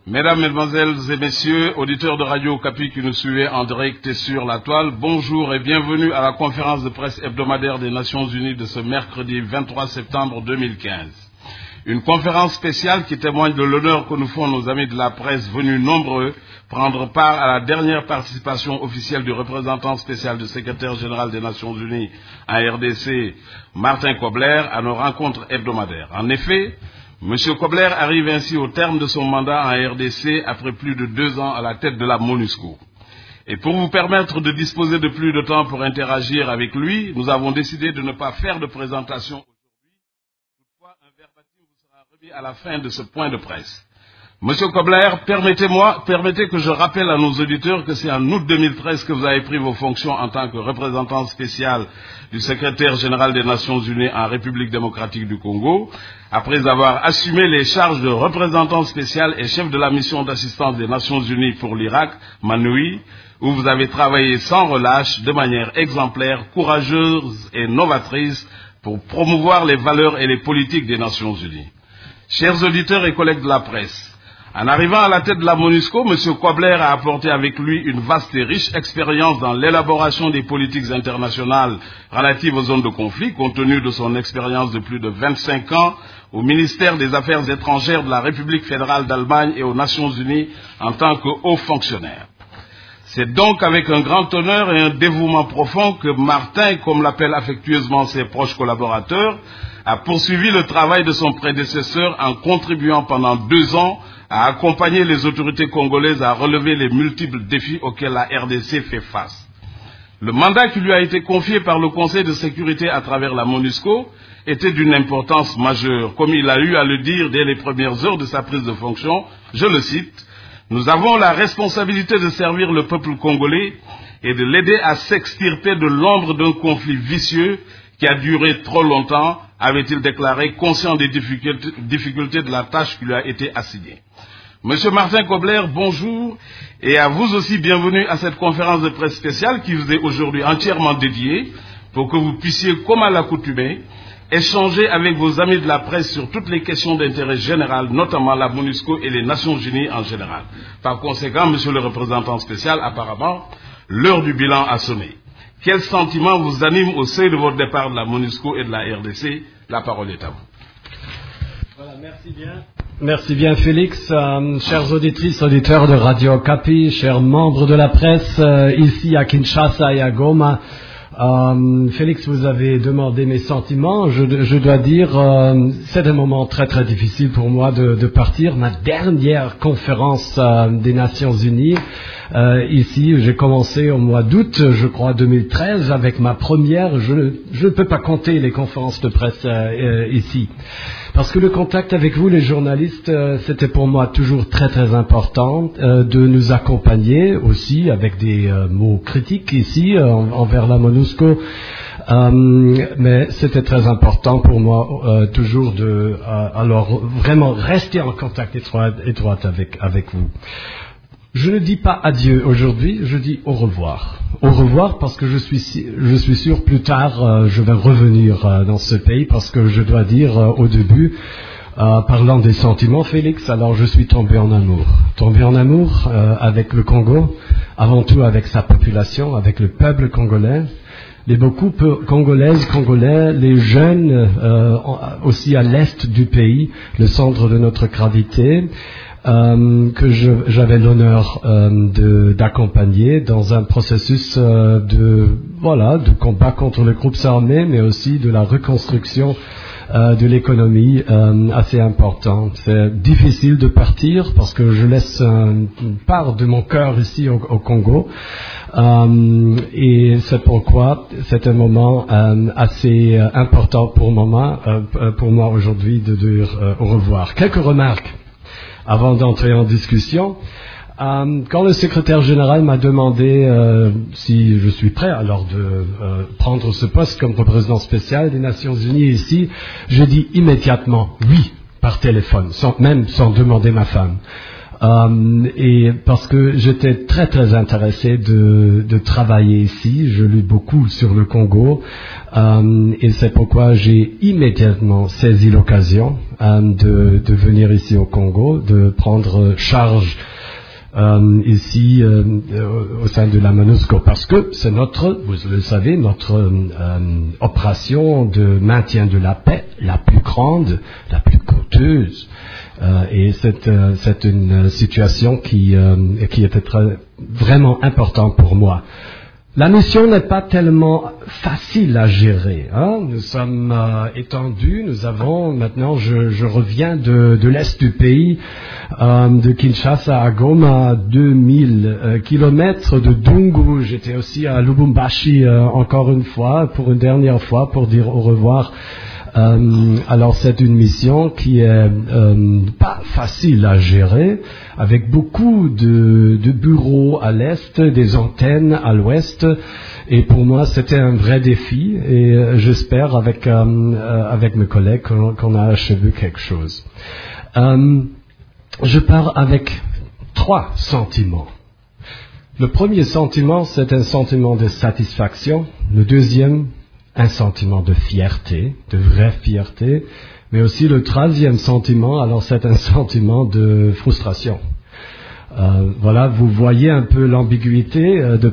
Mesdames, Mesdemoiselles et Messieurs, auditeurs de Radio Okapi qui nous suivez en direct et sur la toile, bonjour et bienvenue à la conférence de presse hebdomadaire des Nations Unies de ce mercredi 23 septembre 2015. Une conférence spéciale qui témoigne de l'honneur que nous font nos amis de la presse venus nombreux prendre part à la dernière participation officielle du représentant spécial du secrétaire général des Nations Unies en RDC, Martin Kobler, à nos rencontres hebdomadaires. En effet, M. Kobler arrive ainsi au terme de son mandat en RDC après plus de 2 ans à la tête de la MONUSCO. Et pour vous permettre de disposer de plus de temps pour interagir avec lui, nous avons décidé de ne pas faire de présentation aujourd'hui. Toutefois, un verbatim vous sera remis à la fin de ce point de presse. Monsieur Kobler, permettez que je rappelle à nos auditeurs que c'est en août 2013 que vous avez pris vos fonctions en tant que représentant spécial du secrétaire général des Nations Unies en République démocratique du Congo, après avoir assumé les charges de représentant spécial et chef de la mission d'assistance des Nations Unies pour l'Irak, MANUI, où vous avez travaillé sans relâche, de manière exemplaire, courageuse et novatrice pour promouvoir les valeurs et les politiques des Nations Unies. Chers auditeurs et collègues de la presse, en arrivant à la tête de la MONUSCO, M. Kobler a apporté avec lui une vaste et riche expérience dans l'élaboration des politiques internationales relatives aux zones de conflit, compte tenu de son expérience de plus de 25 ans au ministère des Affaires étrangères de la République fédérale d'Allemagne et aux Nations Unies en tant que haut fonctionnaire. C'est donc avec un grand honneur et un dévouement profond que Martin, comme l'appellent affectueusement ses proches collaborateurs, a poursuivi le travail de son prédécesseur en contribuant pendant 2 ans à accompagner les autorités congolaises à relever les multiples défis auxquels la RDC fait face. Le mandat qui lui a été confié par le Conseil de sécurité à travers la MONUSCO était d'une importance majeure. Comme il a eu à le dire dès les premières heures de sa prise de fonction, je le cite, « Nous avons la responsabilité de servir le peuple congolais et de l'aider à s'extirper de l'ombre d'un conflit vicieux qui a duré trop longtemps, avait-il déclaré, conscient des difficultés de la tâche qui lui a été assignée. » Monsieur Martin Kobler, bonjour, et à vous aussi bienvenue à cette conférence de presse spéciale qui vous est aujourd'hui entièrement dédiée pour que vous puissiez, comme à l'accoutumée, échanger avec vos amis de la presse sur toutes les questions d'intérêt général, notamment la MONUSCO et les Nations Unies en général. Par conséquent, monsieur le représentant spécial, apparemment, l'heure du bilan a sonné. Quel sentiment vous anime au seuil de votre départ de la MONUSCO et de la RDC? La parole est à vous. Voilà, merci bien. Merci bien Félix, chers auditrices, auditeurs de Radio Okapi, chers membres de la presse ici à Kinshasa et à Goma. Félix, vous avez demandé mes sentiments. Je dois dire, c'est un moment très très difficile pour moi de partir. Ma dernière conférence des Nations Unies, ici, j'ai commencé au mois d'août, je crois 2013, avec ma première. Je ne peux pas compter les conférences de presse ici. Parce que le contact avec vous, les journalistes, c'était pour moi toujours très très important de nous accompagner aussi avec des mots critiques ici envers la MONUSCO. Mais c'était très important pour moi toujours de alors vraiment rester en contact étroit avec vous. Je ne dis pas adieu aujourd'hui, je dis au revoir. Au revoir parce que je suis sûr plus tard je vais revenir dans ce pays parce que je dois dire au début, parlant des sentiments Félix, alors je suis tombé en amour. Tombé en amour avec le Congo, avant tout avec sa population, avec le peuple congolais. Les beaucoup congolaises, congolais, les jeunes aussi à l'est du pays, le centre de notre gravité. Que j'avais l'honneur d'accompagner dans un processus de combat contre les groupes armés, mais aussi de la reconstruction de l'économie assez important. C'est difficile de partir parce que je laisse une part de mon cœur ici au Congo. Et c'est pourquoi c'est un moment assez important pour moi aujourd'hui de dire au revoir. Quelques remarques avant d'entrer en discussion. Quand le secrétaire général m'a demandé si je suis prêt alors de prendre ce poste comme représentant spécial des Nations Unies ici, je dis immédiatement oui par téléphone, sans demander ma femme. Et parce que j'étais très très intéressé de travailler ici, je lis beaucoup sur le Congo, et c'est pourquoi j'ai immédiatement saisi l'occasion de venir ici au Congo, de prendre charge ici au sein de la MONUSCO, parce que c'est notre, vous le savez, notre opération de maintien de la paix la plus grande, la plus coûteuse, et c'est une situation qui était vraiment importante pour moi. La mission n'est pas tellement facile à gérer. Nous sommes étendus. Nous avons maintenant, je reviens de l'est du pays, de Kinshasa à Goma, 2000 kilomètres de Dungu. J'étais aussi à Lubumbashi encore une fois, pour une dernière fois, pour dire au revoir. Alors c'est une mission qui est pas facile à gérer, avec beaucoup de bureaux à l'est, des antennes à l'ouest, et pour moi c'était un vrai défi, et j'espère avec mes collègues qu'on a achevé quelque chose. Je pars avec 3 sentiments. Le premier sentiment, c'est un sentiment de satisfaction. Le deuxième, un sentiment de fierté, de vraie fierté, mais aussi le troisième sentiment, alors c'est un sentiment de frustration. Voilà, vous voyez un peu l'ambiguïté de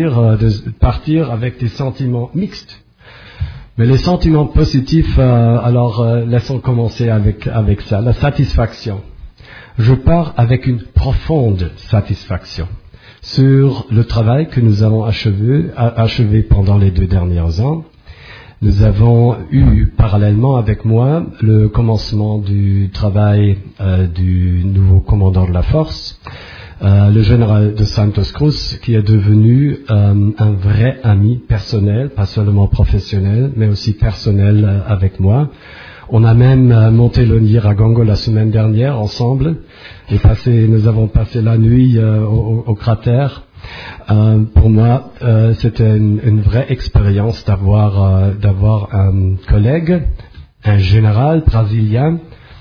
partir avec des sentiments mixtes. Mais les sentiments positifs, laissons commencer avec ça, la satisfaction. Je pars avec une profonde satisfaction sur le travail que nous avons achevé pendant les 2 derniers ans. Nous avons eu parallèlement avec moi le commencement du travail du nouveau commandant de la force, le général de Santos Cruz, qui est devenu un vrai ami personnel, pas seulement professionnel, mais aussi personnel avec moi. On a même monté le Nyiragongo la semaine dernière ensemble, et nous avons passé la nuit au cratère. Pour moi, c'était une vraie expérience d'avoir un collègue, un général brésilien,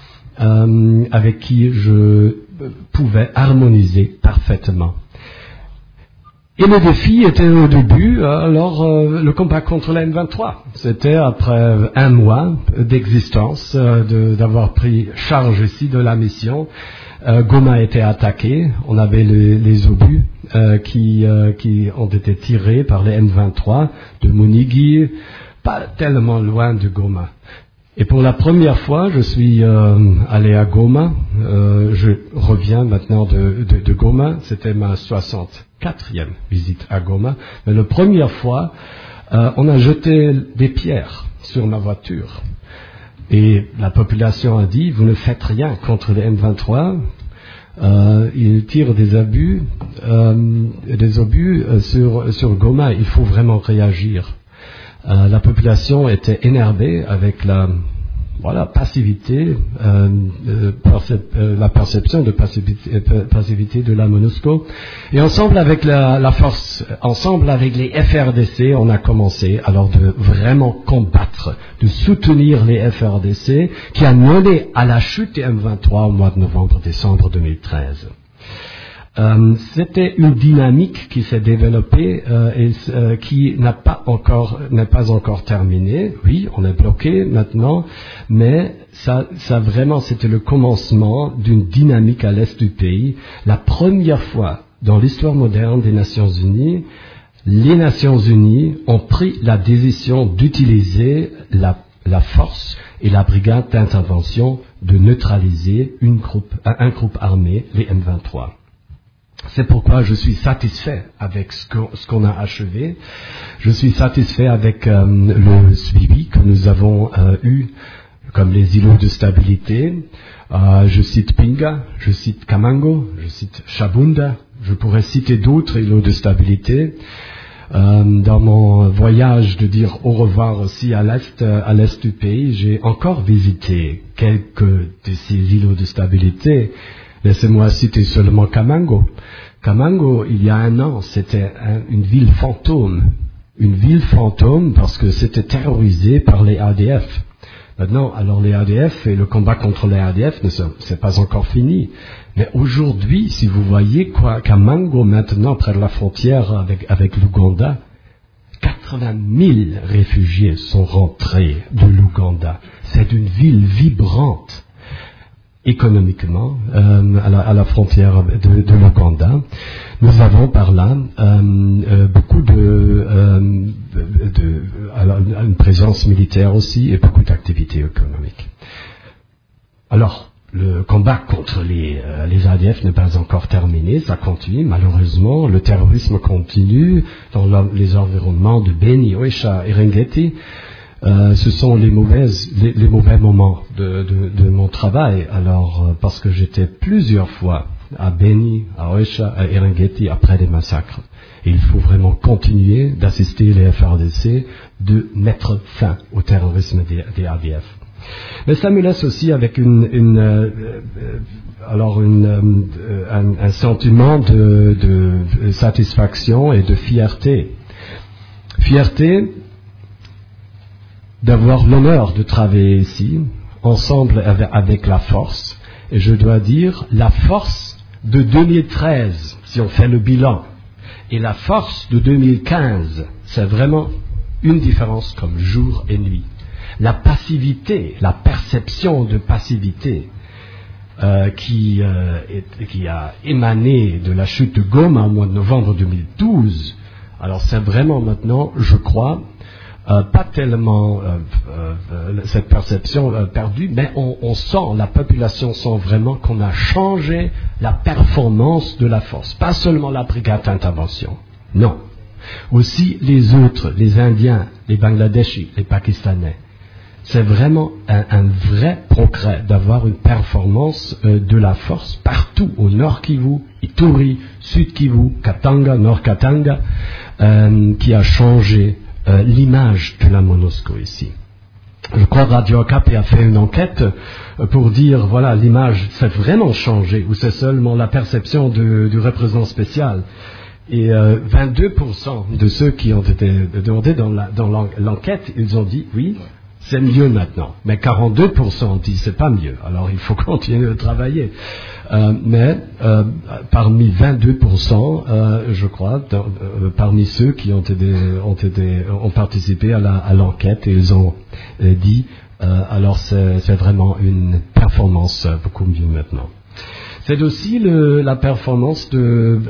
avec qui je pouvais harmoniser parfaitement. Et le défi était au début, le combat contre la M23. C'était après 1 mois d'existence, d'avoir pris charge ici de la mission. Goma a été attaqué, on avait les obus qui ont été tirés par les M23 de Munigi, pas tellement loin de Goma. Et pour la première fois, je suis allé à Goma, je reviens maintenant de Goma, c'était ma 64e visite à Goma, mais la première fois, on a jeté des pierres sur ma voiture. Et la population a dit, vous ne faites rien contre les M23, ils tirent des obus sur Goma, il faut vraiment réagir. La population était énervée avec la passivité, la perception de passivité de la MONUSCO. Et ensemble avec la force, ensemble avec les FRDC, on a commencé alors de vraiment combattre, de soutenir les FRDC, qui a mené à la chute des M23 au mois de novembre-décembre 2013. C'était une dynamique qui s'est développée et qui n'est pas encore terminée. Oui, on est bloqué maintenant, mais ça vraiment c'était le commencement d'une dynamique à l'est du pays. La première fois dans l'histoire moderne des Nations Unies, les Nations Unies ont pris la décision d'utiliser la force et la brigade d'intervention de neutraliser un groupe armé, les M23. C'est pourquoi je suis satisfait avec ce qu'on a achevé. Je suis satisfait avec le suivi que nous avons eu, comme les îlots de stabilité. Je cite Pinga, je cite Kamango, je cite Shabunda. Je pourrais citer d'autres îlots de stabilité. Dans mon voyage de dire au revoir aussi à l'est du pays, j'ai encore visité quelques de ces îlots de stabilité. Laissez-moi citer seulement Kamango. Kamango, il y a 1 an, c'était une ville fantôme. Une ville fantôme parce que c'était terrorisé par les ADF. Maintenant, alors les ADF et le combat contre les ADF, c'est pas encore fini. Mais aujourd'hui, si vous voyez Kamango maintenant, près de la frontière avec l'Ouganda, 80 000 réfugiés sont rentrés de l'Ouganda. C'est une ville vibrante. économiquement à la frontière de l'Ouganda. Nous avons par là beaucoup une présence militaire aussi et beaucoup d'activités économiques. Alors, le combat contre les ADF n'est pas encore terminé, ça continue. Malheureusement, le terrorisme continue dans les environnements de Beni, Oicha et Eringeti. Ce sont les mauvais moments de mon travail. Alors, parce que j'étais plusieurs fois à Beni, à Oicha, à Eringeti après des massacres. Et il faut vraiment continuer d'assister les FRDC de mettre fin au terrorisme des ADF. Mais ça me laisse aussi avec un sentiment de satisfaction et de fierté. Fierté d'avoir l'honneur de travailler ici, ensemble avec la force. Et je dois dire, la force de 2013, si on fait le bilan, et la force de 2015, c'est vraiment une différence comme jour et nuit. La passivité, la perception de passivité qui a émané de la chute de Goma au mois de novembre 2012, alors c'est vraiment maintenant, je crois, pas tellement cette perception perdue, mais on sent, la population sent vraiment qu'on a changé la performance de la force. Pas seulement la brigade d'intervention, non. Aussi les autres, les Indiens, les Bangladeshis, les Pakistanais. C'est vraiment un vrai progrès d'avoir une performance de la force partout au Nord Kivu, Ituri, Sud Kivu, Katanga, Nord Katanga, qui a changé l'image de la MONUSCO ici. Je crois que Radio Okapi a fait une enquête pour dire, voilà, l'image s'est vraiment changée, ou c'est seulement la perception du représentant spécial. Et 22% de ceux qui ont été demandés dans l'enquête, ils ont dit oui, c'est mieux maintenant. Mais 42% disent c'est pas mieux. Alors il faut continuer de travailler. Mais parmi 22%, je crois, parmi ceux qui ont participé à l'enquête, ils ont dit alors c'est vraiment une performance beaucoup mieux maintenant. C'est aussi la performance de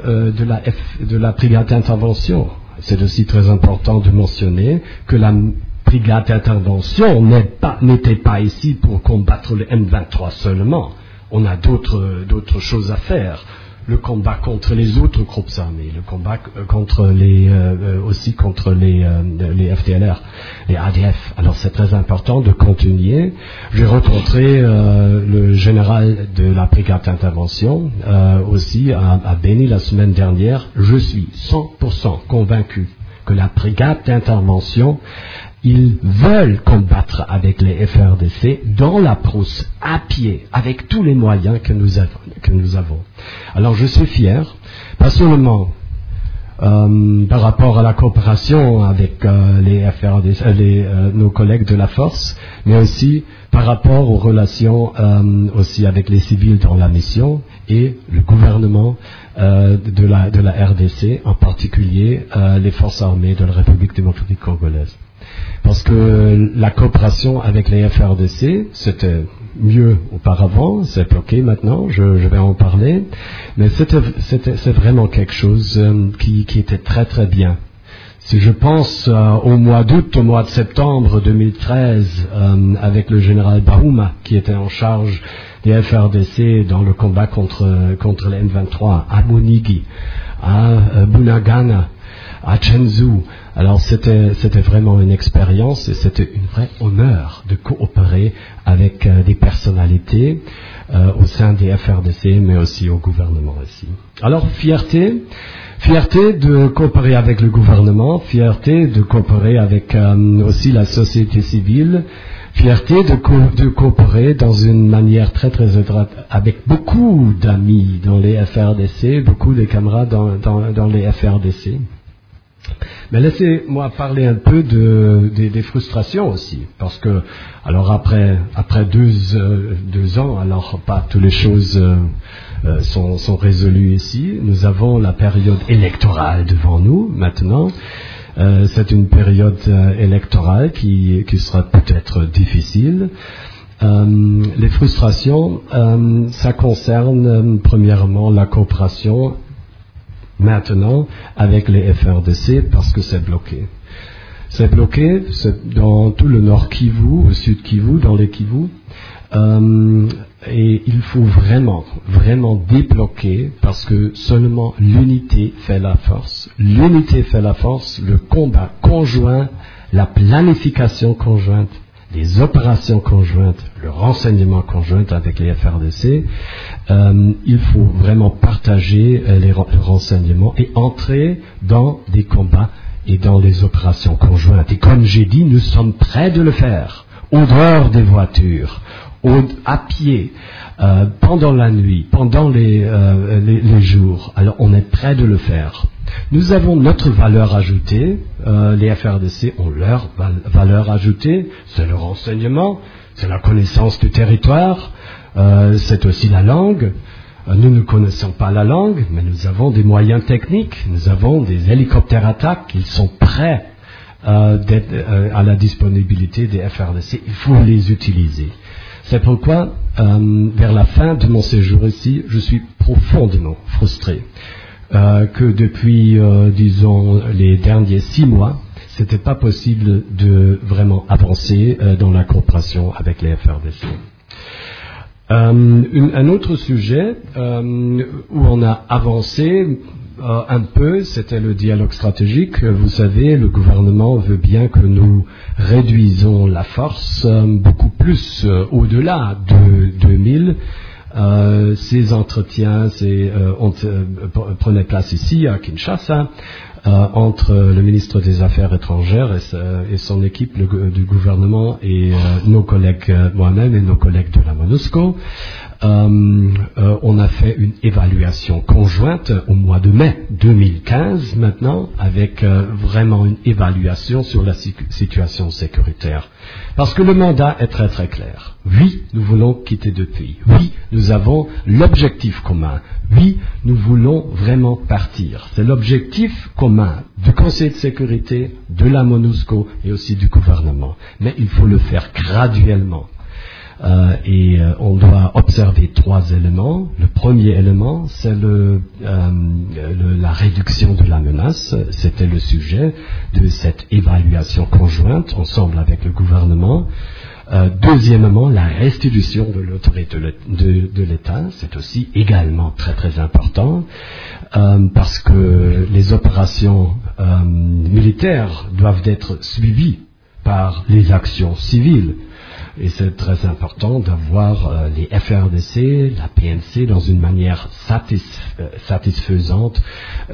la brigade d'intervention. C'est aussi très important de mentionner que la brigade d'intervention n'était pas ici pour combattre le M23 seulement. On a d'autres choses à faire. Le combat contre les autres groupes armés, le combat contre aussi contre les FDLR, les ADF. Alors c'est très important de continuer. J'ai rencontré le général de la brigade d'intervention aussi à Beni la semaine dernière. Je suis 100% convaincu que la brigade d'intervention, ils veulent combattre avec les FRDC dans la brousse, à pied, avec tous les moyens que nous avons. Alors je suis fier, pas seulement par rapport à la coopération avec les FRDC, nos collègues de la force, mais aussi par rapport aux relations aussi avec les civils dans la mission et le gouvernement de la RDC, en particulier les forces armées de la République démocratique congolaise. Parce que la coopération avec les FRDC, c'était mieux auparavant, c'est bloqué maintenant, je vais en parler, mais c'est vraiment quelque chose qui était très très bien. Si je pense au mois d'août, au mois de septembre 2013, avec le général Bahouma, qui était en charge des FRDC dans le combat contre les M23, à Monigi, à Bunagana, à Chenzu. Alors c'était vraiment une expérience et c'était un vrai honneur de coopérer avec des personnalités au sein des FRDC, mais aussi au gouvernement ici. Alors fierté de coopérer avec le gouvernement, fierté de coopérer avec aussi la société civile, fierté de coopérer dans une manière très très étroite avec beaucoup d'amis dans les FRDC, beaucoup de camarades dans les FRDC. Mais laissez-moi parler un peu des frustrations aussi, parce que alors après 2 ans, alors pas toutes les choses sont résolues ici. Nous avons la période électorale devant nous maintenant. C'est une période électorale qui sera peut-être difficile. Les frustrations, ça concerne premièrement la coopération maintenant avec les FRDC parce que c'est bloqué. C'est bloqué dans tout le nord Kivu, au sud Kivu, dans les Kivu. Et il faut vraiment débloquer parce que seulement l'unité fait la force. L'unité fait la force, le combat conjoint, la planification conjointe, les opérations conjointes, le renseignement conjoint avec les FRDC. Il faut vraiment partager les renseignements et entrer dans des combats et dans les opérations conjointes. Et comme j'ai dit, nous sommes prêts de le faire, au dehors des voitures, à pied, pendant la nuit, pendant les jours. Alors on est prêt de le faire. Nous avons notre valeur ajoutée, les FRDC ont leur valeur ajoutée, c'est le renseignement, c'est la connaissance du territoire, c'est aussi la langue. Nous ne connaissons pas la langue, mais nous avons des moyens techniques, nous avons des hélicoptères attaques, ils sont prêts d'être à la disponibilité des FRDC, il faut les utiliser. C'est pourquoi, vers la fin de mon séjour ici, je suis profondément frustré que depuis, disons, les derniers 6 mois, c'était pas possible de vraiment avancer dans la coopération avec les FRDC. Un autre sujet où on a avancé un peu, c'était le dialogue stratégique. Vous savez, le gouvernement veut bien que nous réduisons la force beaucoup plus au-delà de 2000. Ces entretiens prenaient place ici à Kinshasa entre le ministre des Affaires étrangères et son équipe du gouvernement et nos collègues, moi-même et nos collègues de la MONUSCO. On a fait une évaluation conjointe au mois de mai 2015 maintenant, avec vraiment une évaluation sur la situation sécuritaire. Parce que le mandat est très très clair. Oui, nous voulons quitter deux pays. Oui, nous avons l'objectif commun. Oui, nous voulons vraiment partir. C'est l'objectif commun du Conseil de sécurité, de la MONUSCO et aussi du gouvernement. Mais il faut le faire graduellement. Et on doit observer 3 éléments. Le premier élément, c'est la réduction de la menace. C'était le sujet de cette évaluation conjointe ensemble avec le gouvernement. Deuxièmement, la restitution de l'autorité de l'État, c'est aussi également très très important parce que les opérations militaires doivent être suivies par les actions civiles. Et c'est très important d'avoir les FRDC, la PNC dans une manière satisfaisante,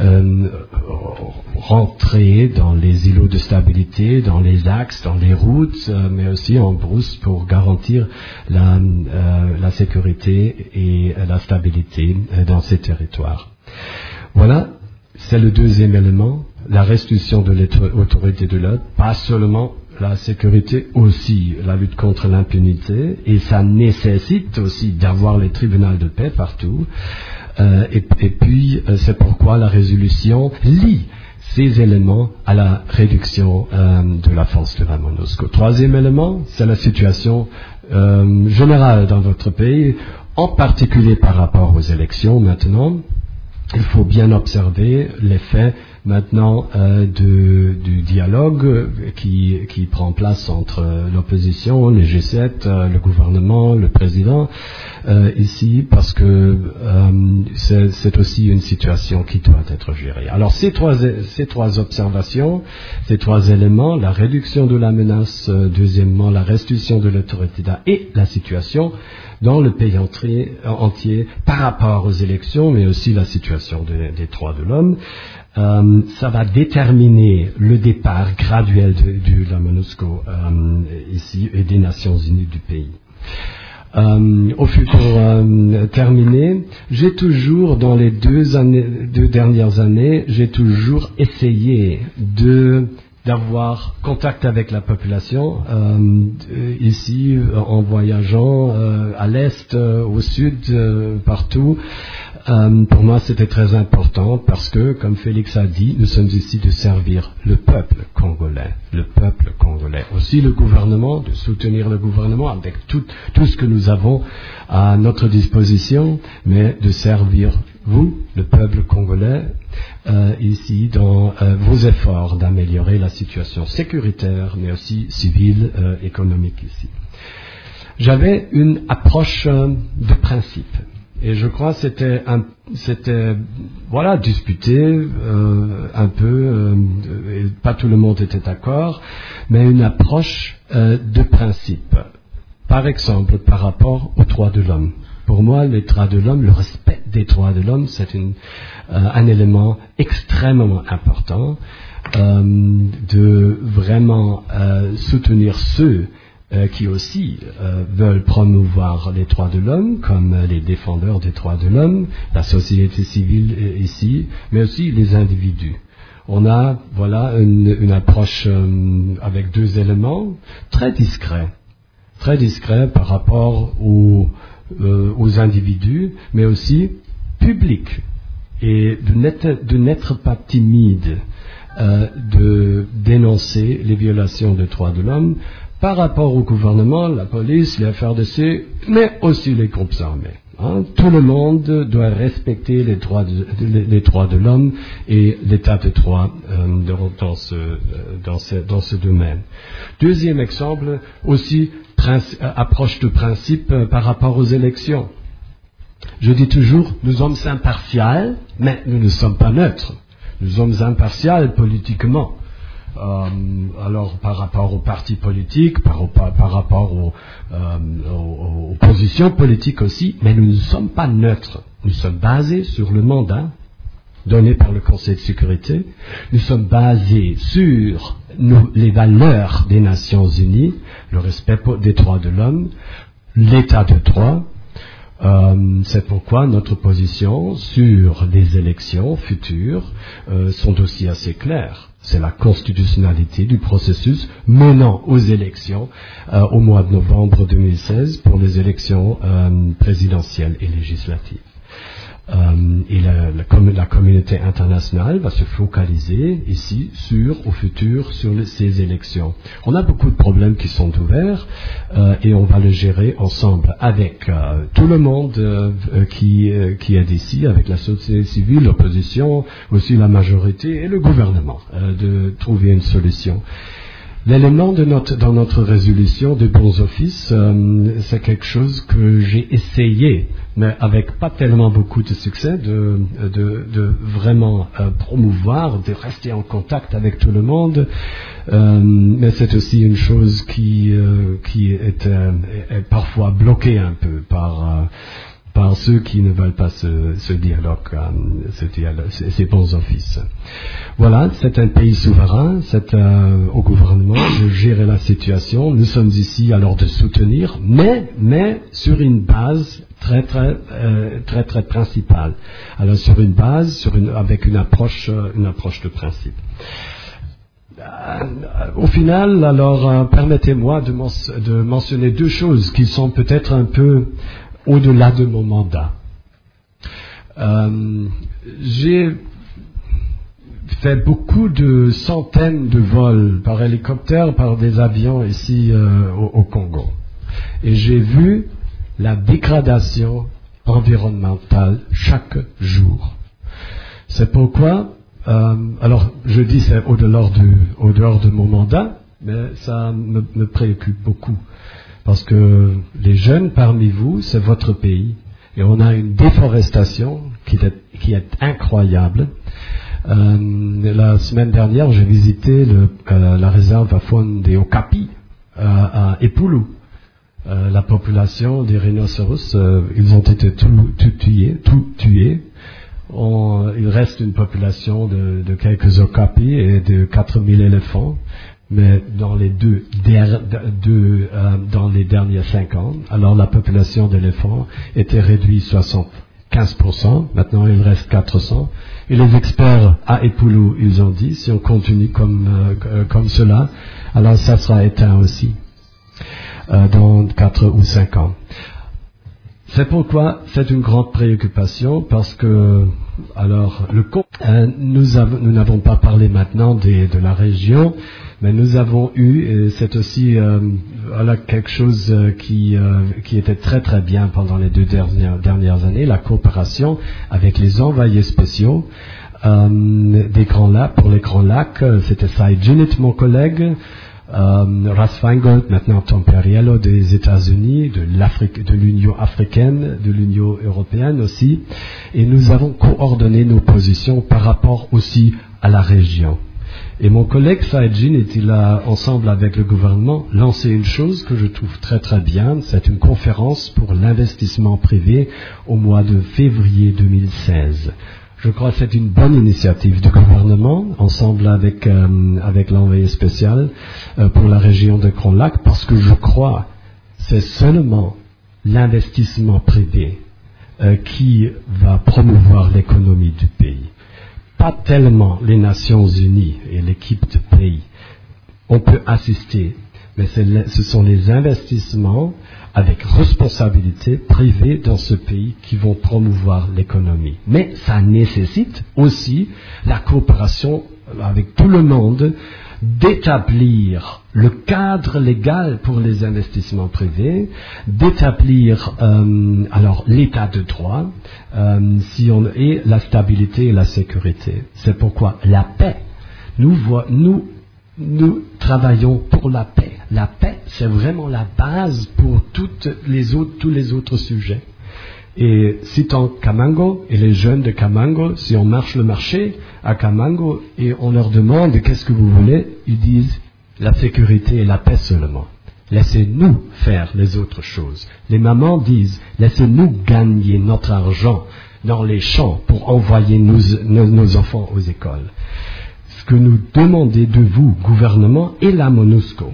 rentrer dans les îlots de stabilité, dans les axes, dans les routes, mais aussi en brousse pour garantir la sécurité et la stabilité dans ces territoires. Voilà, c'est le deuxième élément, la restitution de l'autorité de l'ordre, pas seulement la sécurité, aussi la lutte contre l'impunité, et ça nécessite aussi d'avoir les tribunaux de paix partout. Et puis, c'est pourquoi la résolution lie ces éléments à la réduction de la force de la MONUSCO. Troisième élément, c'est la situation générale dans votre pays, en particulier par rapport aux élections maintenant. Il faut bien observer l'effet maintenant du dialogue qui prend place entre l'opposition, les G7, le gouvernement, le président ici, parce que c'est aussi une situation qui doit être gérée. Alors ces trois observations, ces 3 éléments, la réduction de la menace, deuxièmement la restitution de l'autorité d'État et la situation dans le pays entier par rapport aux élections, mais aussi la situation des droits de l'homme. Ça va déterminer le départ graduel de la MONUSCO ici et des Nations Unies du pays. Pour terminer, j'ai toujours, dans les 2 dernières années, j'ai toujours essayé d'avoir contact avec la population ici en voyageant à l'est, au sud, partout. pour moi, c'était très important parce que, comme Félix a dit, nous sommes ici de servir le peuple congolais. Aussi le gouvernement, de soutenir le gouvernement avec tout ce que nous avons à notre disposition, mais de servir vous, le peuple congolais, ici dans vos efforts d'améliorer la situation sécuritaire, mais aussi civile, économique ici. J'avais une approche de principe. Et je crois que c'était disputé un peu, et pas tout le monde était d'accord, mais une approche de principe. Par exemple, par rapport aux droits de l'homme. Pour moi, les droits de l'homme, le respect des droits de l'homme, c'est un élément extrêmement important de vraiment soutenir ceux qui aussi veulent promouvoir les droits de l'homme, comme les défendeurs des droits de l'homme, la société civile ici, mais aussi les individus. On a une approche avec deux éléments très discrets par rapport aux individus, mais aussi publics, et de n'être pas timide de dénoncer les violations des droits de l'homme par rapport au gouvernement, la police, les FRDC, mais aussi les groupes armés. Tout le monde doit respecter les droits de l'homme et l'état de droit dans ce domaine. Deuxième exemple, aussi approche de principe par rapport aux élections. Je dis toujours, nous sommes impartials, mais nous ne sommes pas neutres. Nous sommes impartials politiquement. Alors par rapport aux partis politiques, par rapport aux positions politiques aussi, mais nous ne sommes pas neutres. Nous sommes basés sur le mandat donné par le Conseil de sécurité. Nous sommes basés sur les valeurs des Nations Unies, le respect des droits de l'homme, l'état de droit. C'est pourquoi notre position sur les élections futures sont aussi assez claires. C'est la constitutionnalité du processus menant aux élections au mois de novembre 2016 pour les élections présidentielles et législatives. Et la communauté internationale va se focaliser ici au futur sur ces élections. On a beaucoup de problèmes qui sont ouverts et on va le gérer ensemble avec tout le monde qui est ici, avec la société civile, l'opposition, aussi la majorité et le gouvernement, de trouver une solution. L'élément dans notre résolution de bons offices, c'est quelque chose que j'ai essayé, mais avec pas tellement beaucoup de succès, de vraiment promouvoir, de rester en contact avec tout le monde. Mais c'est aussi une chose qui est parfois bloquée un peu par ceux qui ne veulent pas ce dialogue, ces bons offices. Voilà, c'est un pays souverain, c'est au gouvernement de gérer la situation. Nous sommes ici alors de soutenir, mais sur une base très principale. Alors sur une base, avec une approche de principe. Au final, alors permettez-moi de mentionner deux choses qui sont peut-être un peu au-delà de mon mandat. J'ai fait beaucoup de centaines de vols par hélicoptère, par des avions ici au Congo. Et j'ai vu la dégradation environnementale chaque jour. C'est pourquoi, alors je dis c'est au dehors de mon mandat, mais ça me préoccupe beaucoup. Parce que les jeunes parmi vous, c'est votre pays. Et on a une déforestation qui est incroyable. La semaine dernière, j'ai visité la réserve à faune des Okapi à Epulu. La population des rhinocéros, ils ont été tout tués. Il reste une population de quelques Okapi et de 4000 éléphants. Mais dans les dans les derniers 5 ans, alors la population d'éléphants était réduite 75%, maintenant il reste 400. Et les experts à Epulu, ils ont dit, si on continue comme cela, alors ça sera éteint aussi dans 4 ou 5 ans. C'est pourquoi c'est une grande préoccupation, parce que, alors, nous n'avons pas parlé maintenant de la région, mais nous avons eu, et c'est aussi quelque chose qui était très très bien pendant les 2 dernières années, la coopération avec les envoyés spéciaux des Grands Lacs, pour les Grands Lacs. C'était Saïd Djinnit, mon collègue, Ras Feingold, maintenant Temperiello des États-Unis, de l'Union africaine, de l'Union européenne aussi, et nous avons coordonné nos positions par rapport aussi à la région. Et mon collègue Saïd Djinnit, il a, ensemble avec le gouvernement, lancé une chose que je trouve très très bien, c'est une conférence pour l'investissement privé au mois de février 2016. Je crois que c'est une bonne initiative du gouvernement, ensemble avec l'envoyé spécial pour la région de Grand Lac, parce que je crois que c'est seulement l'investissement privé qui va promouvoir l'économie du pays. Pas tellement les Nations Unies et l'équipe de pays. On peut assister, mais ce sont les investissements avec responsabilité privée dans ce pays qui vont promouvoir l'économie. Mais ça nécessite aussi la coopération avec tout le monde, d'établir le cadre légal pour les investissements privés, d'établir alors l'état de droit, et la stabilité et la sécurité. C'est pourquoi la paix, nous travaillons pour la paix. La paix, c'est vraiment la base pour tous les autres sujets. Et citant Kamango et les jeunes de Kamango, si on marche le marché à Kamango et on leur demande qu'est-ce que vous voulez, ils disent la sécurité et la paix seulement. Laissez-nous faire les autres choses. Les mamans disent laissez-nous gagner notre argent dans les champs pour envoyer nos enfants aux écoles. Ce que nous demandons de vous, gouvernement et la MONUSCO,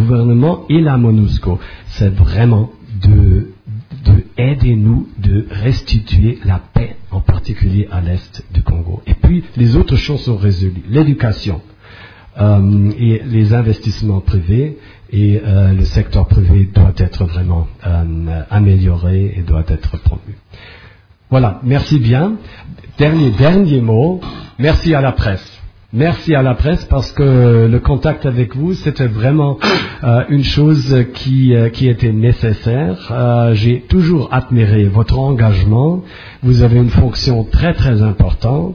c'est vraiment de aider-nous de restituer la paix, en particulier à l'est du Congo. Et puis, les autres choses sont résolues. L'éducation et les investissements privés et le secteur privé doit être vraiment amélioré et doit être promu. Voilà, merci bien. Dernier mot, merci à la presse. Merci à la presse parce que le contact avec vous, c'était vraiment une chose qui était nécessaire. J'ai toujours admiré votre engagement. Vous avez une fonction très très importante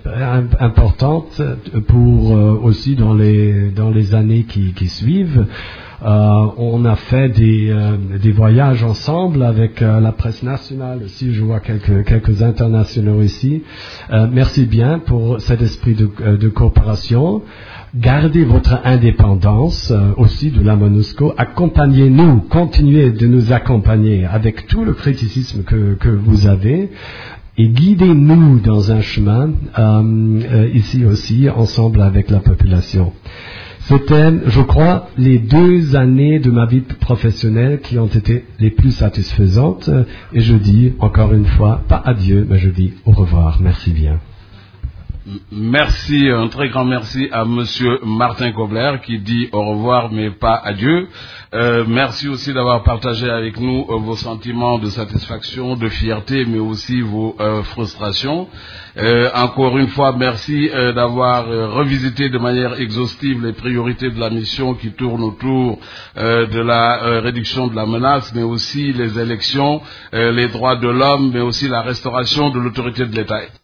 pour aussi dans les années qui suivent. On a fait des voyages ensemble avec la presse nationale aussi. Je vois quelques internationaux ici. Merci bien pour cet esprit de coopération. Gardez votre indépendance aussi de la MONUSCO. Accompagnez-nous, continuez de nous accompagner avec tout le criticisme que vous avez. Et guidez-nous dans un chemin ici aussi, ensemble avec la population. C'était, je crois, les 2 années de ma vie professionnelle qui ont été les plus satisfaisantes. Et je dis encore une fois, pas adieu, mais je dis au revoir. Merci bien. Merci, un très grand merci à Monsieur Martin Kobler qui dit au revoir mais pas adieu. Merci aussi d'avoir partagé avec nous vos sentiments de satisfaction, de fierté, mais aussi vos frustrations. Encore une fois, merci d'avoir revisité de manière exhaustive les priorités de la mission qui tournent autour de la réduction de la menace, mais aussi les élections, les droits de l'homme, mais aussi la restauration de l'autorité de l'État.